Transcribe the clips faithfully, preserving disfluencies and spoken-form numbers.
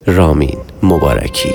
رامین مبارکی.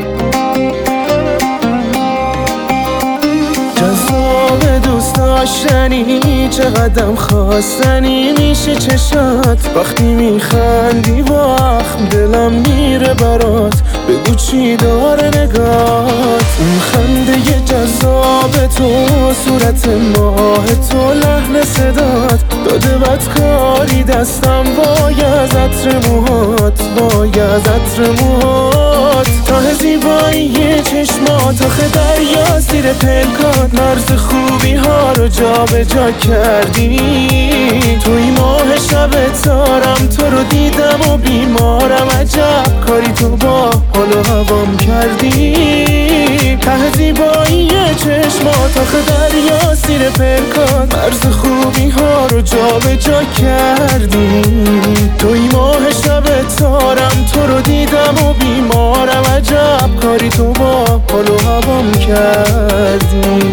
جذاب دوست داشتنی، چقدرم خواستنی میشه چشات وقتی میخندی، وقت دلم میره برات. بگو چی داره نگات، اون خنده جذاب تو، صورت ماه تو، لحن صدات، داده بدکاری دستم وای از عطر موهات، وای از عطر موهات. ته زیبایی چشمات، آخه دریا زیر پلکات، مرز خوبی ها رو جا به جا کردی. توی ماه شب تارم، تو رو دیدم و بیمارم، عجب کاری تو با حال و هوام کردی. ته زیبایی چشمات، آخه دریا زیر پلکات، مرز خوبی ها رو جا به جا کردی. توی ماه شب تارم، تو رو دیدم و بیمارم، عجب کاری تو با حال و هوام کردی.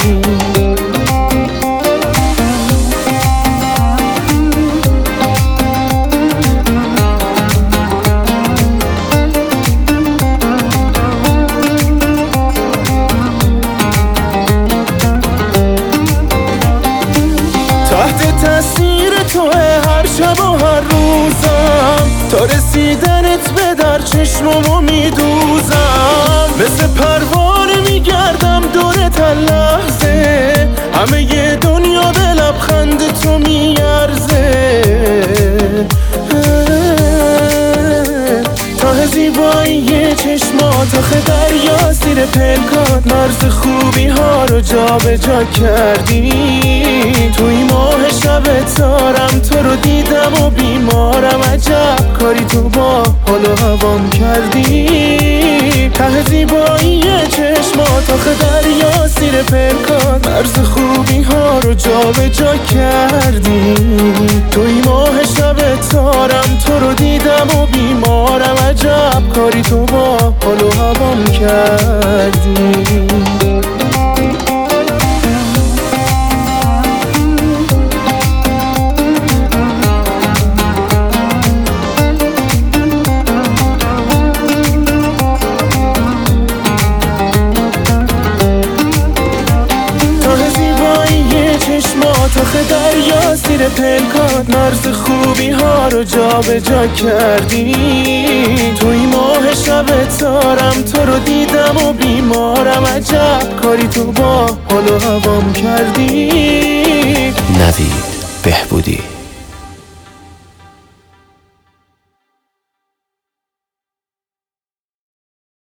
تحت تاثیر توه هر شب و هر روزم، تا رسیدنت به در چشممو میدوزم. مثل پروانه میگردم دورت هر لحظه، همه ی دنیا به لبخند تو میارزه. ته زیبایی چشمات، آخه دریا زیر پلکات، مرز خوبی ها رو جا به جا کردی. توی ماه شب تارم، تو رو دیدم و بیمارم، عجب کاری تو با حال و هوام کردی. ته زیبایی چشمات، آخه دریا زیر پلکات، مرز خوبی ها رو جا به جا کردی. توی ماه شب تارم، تو رو دیدم و بیمارم، عجب کاری تو با حال و هوام کردی. آخه دریا زیر پلکات، مرز خوبی ها رو جا به جا کردی. توی ماه شب تارم، تو رو دیدم و بیمارم، عجب کاری تو با حال و هوام کردی. نوید بهبودی.